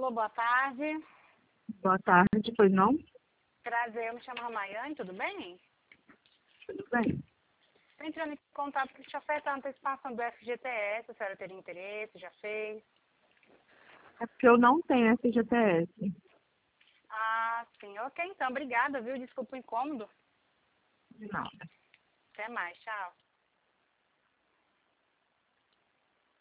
Alô, boa tarde. Boa tarde, pois não? Prazer, eu me chamo Ramayane, tudo bem? Tudo bem. Estou entrando em contato para te ofertar a antecipação do FGTS, a senhora teria interesse, já fez? É porque eu não tenho FGTS. Ah, sim, ok, então, obrigada, viu? Desculpa o incômodo. De nada. Até mais, tchau.